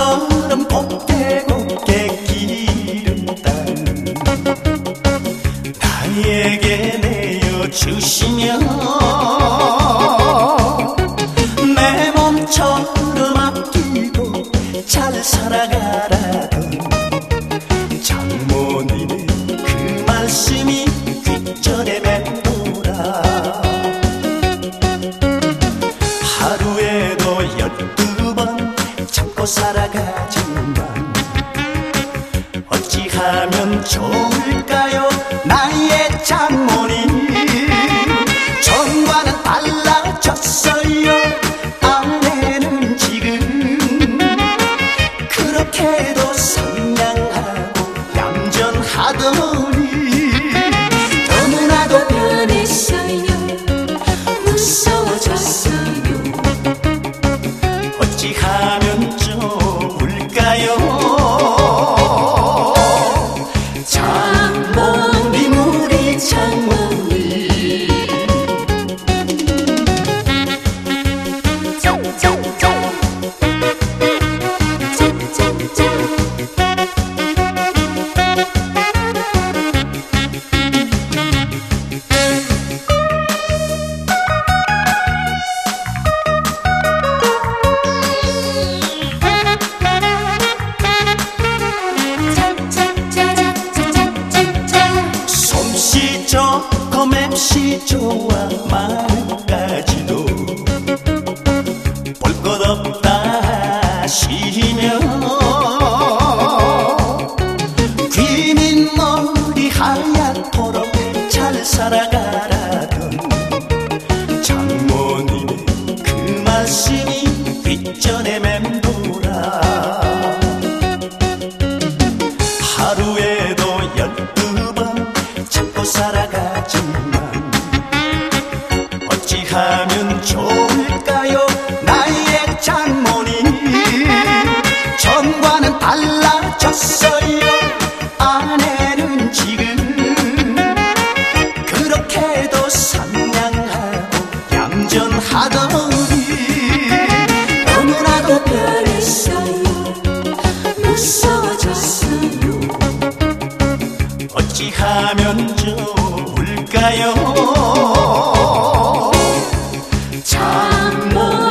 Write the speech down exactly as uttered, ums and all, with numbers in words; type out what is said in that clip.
바람처럼 곱게 곱게 기른다는 나에게 내어주시면 내 몸처럼 아끼고 잘 살아가라던 장모님의 그 말씀이 귓전에 맴돌아. 하루에도 열두 번 참고 살아가지만 어찌하면 좋을까요 나의 장모님. 전과는 달라졌어요. 아내는 지금 그렇게도 상냥하고 얌전하더니 너무나도 변했어요. 무서워졌어요. 어찌하면 좋을까요 장모님, 우리 장모님. 솜씨 좋고 맵시 좋아 마음까지도 볼 것 없다 하시면 귀민 머리 하얗도록 잘 살아가라던 장모님의 그 말씀이 귓전에 맴돌아. 하루에도 열두 번 참고 살아가지만 어찌하면 좋을까요 나의 장모님. 전과는 달라졌어요. 아내는 지금 그렇게도 상냥하고 얌전하더니 너무나도 변했어요. 무서워졌어요. 어찌하면 좋을까요 장모